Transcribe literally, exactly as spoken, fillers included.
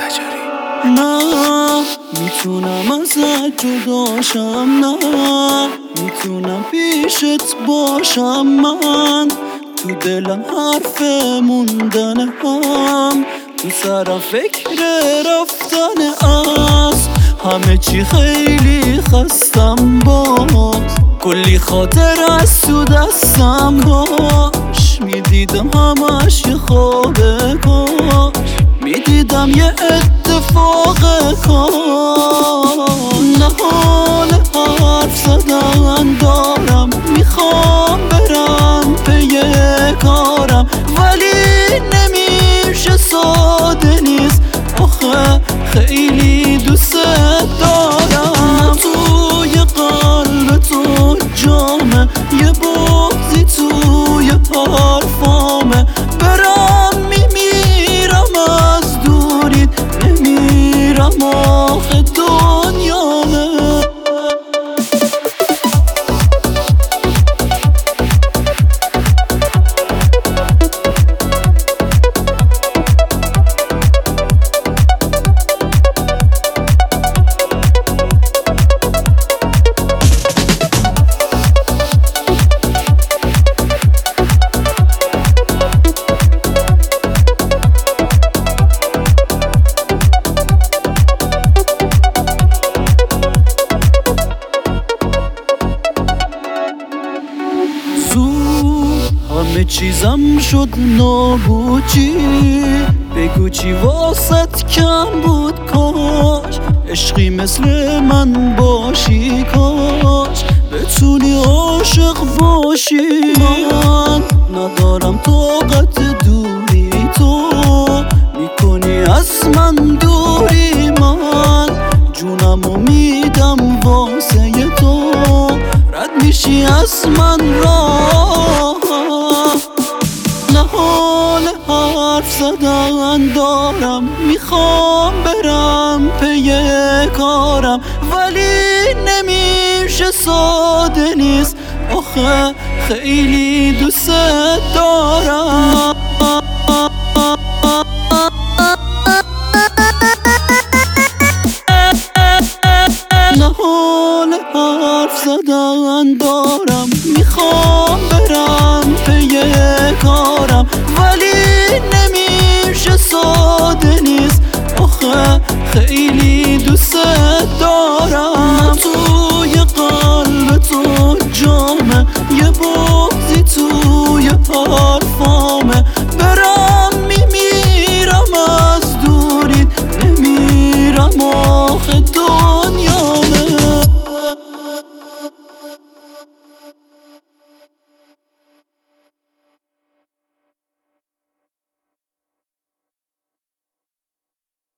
نه میتونم ازت جداشم، نه میتونم پیشت باشم. من تو دلم حرف موندن هم، تو سرم فکر رفتن از همه چی. خیلی خستم باز، کلی خاطر از تو دستم باش. میدیدم همش یه خوابه، کاش میدیدم یه اتفاق کاش. نه حال حرف زدن دارم، میخوام برم پی کارم، ولی نمیشه، ساده نیست آخه خیلی دوست دارم. توی قلب تو جامه، یه بغضی توی حرفامه. برم میمیرم از دوریت، نمیرم آخه دنیامه. همه چیزم شد نابود، چی بگو چی واسط کم بود؟ کاش عشقی مثل من باشی، کاش بتونی عاشق باشی. من ندارم طاقت دوری، تو میکنی از من دوری. من جونمو میدم واسه تو، رد میشی از من راه. نه حال حرف زدن دارم، میخوام برم پی کارم، ولی نمیشه، ساده نیست آخه خیلی دوست دارم.